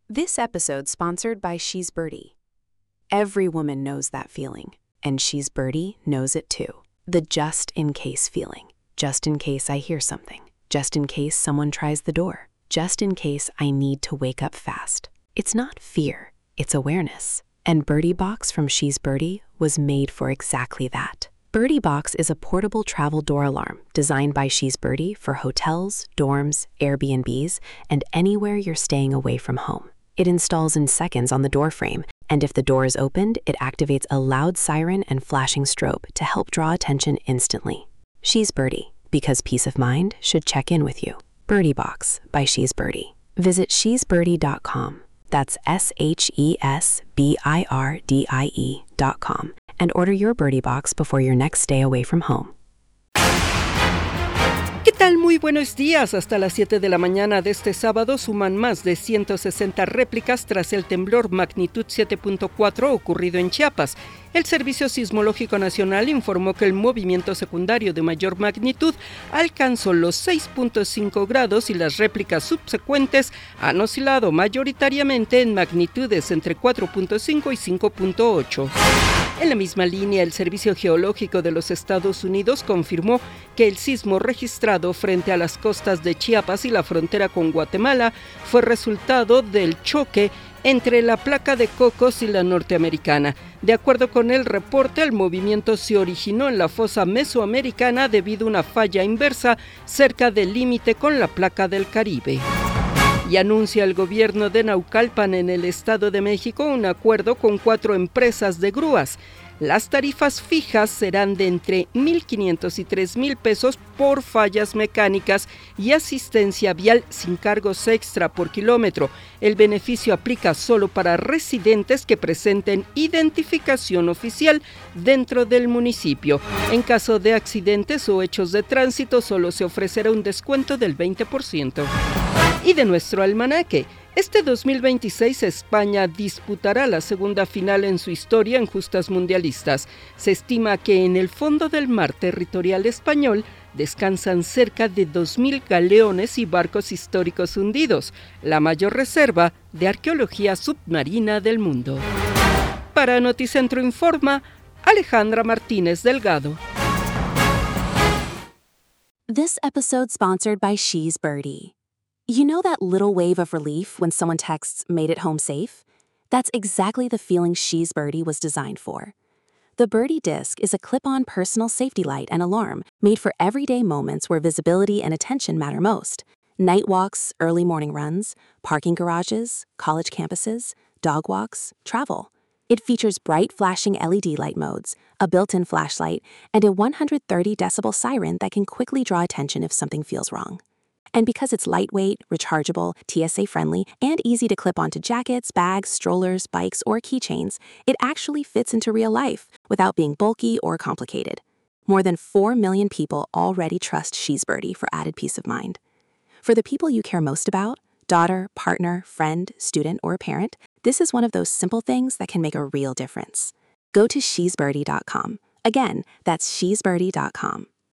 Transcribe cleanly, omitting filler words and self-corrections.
This episode sponsored by She's Birdie. Every woman knows that feeling, and She's Birdie knows it too. The just-in-case feeling. Just in case I hear something. Just in case someone tries the door. Just in case I need to wake up fast. It's not fear, it's awareness. And Birdie Box from She's Birdie was made for exactly that. Birdie Box is a portable travel door alarm designed by She's Birdie for hotels, dorms, Airbnbs, and anywhere you're staying away from home. It installs in seconds on the door frame, and if the door is opened, it activates a loud siren and flashing strobe to help draw attention instantly. She's Birdie, because peace of mind should check in with you. Birdie Box by She's Birdie. Visit shesbirdie.com. That's SHESBIRDIE.com. And order your Birdie Box before your next stay away from home. ¿Qué tal? Muy buenos días. Hasta las 7 de la mañana de este sábado suman más de 160 réplicas tras el temblor magnitud 7.4 ocurrido en Chiapas. El Servicio Sismológico Nacional informó que el movimiento secundario de mayor magnitud alcanzó los 6.5 grados y las réplicas subsecuentes han oscilado mayoritariamente en magnitudes entre 4.5 y 5.8. En la misma línea, el Servicio Geológico de los Estados Unidos confirmó que el sismo registrado frente a las costas de Chiapas y la frontera con Guatemala fue resultado del choque entre la placa de Cocos y la norteamericana. De acuerdo con el reporte, el movimiento se originó en la fosa mesoamericana debido a una falla inversa cerca del límite con la placa del Caribe. Y anuncia el gobierno de Naucalpan en el Estado de México un acuerdo con 4 empresas de grúas. Las tarifas fijas serán de entre 1,500 y 3,000 pesos por fallas mecánicas y asistencia vial sin cargos extra por kilómetro. El beneficio aplica solo para residentes que presenten identificación oficial dentro del municipio. En caso de accidentes o hechos de tránsito, solo se ofrecerá un descuento del 20%. Y de nuestro almanaque, este 2026 España disputará la segunda final en su historia en justas mundialistas. Se estima que en el fondo del mar territorial español descansan cerca de 2,000 galeones y barcos históricos hundidos, la mayor reserva de arqueología submarina del mundo. Para Noticentro Informa, Alejandra Martínez Delgado. This episode sponsored by She's Birdie. You know that little wave of relief when someone texts, "Made it home safe"? That's exactly the feeling She's Birdie was designed for. The Birdie Disc is a clip-on personal safety light and alarm made for everyday moments where visibility and attention matter most. Night walks, early morning runs, parking garages, college campuses, dog walks, travel. It features bright flashing LED light modes, a built-in flashlight, and a 130 decibel siren that can quickly draw attention if something feels wrong. And because it's lightweight, rechargeable, TSA-friendly, and easy to clip onto jackets, bags, strollers, bikes, or keychains, it actually fits into real life without being bulky or complicated. More than 4 million people already trust She's Birdie for added peace of mind. For the people you care most about, daughter, partner, friend, student, or parent, this is one of those simple things that can make a real difference. Go to shesbirdie.com. Again, that's shesbirdie.com.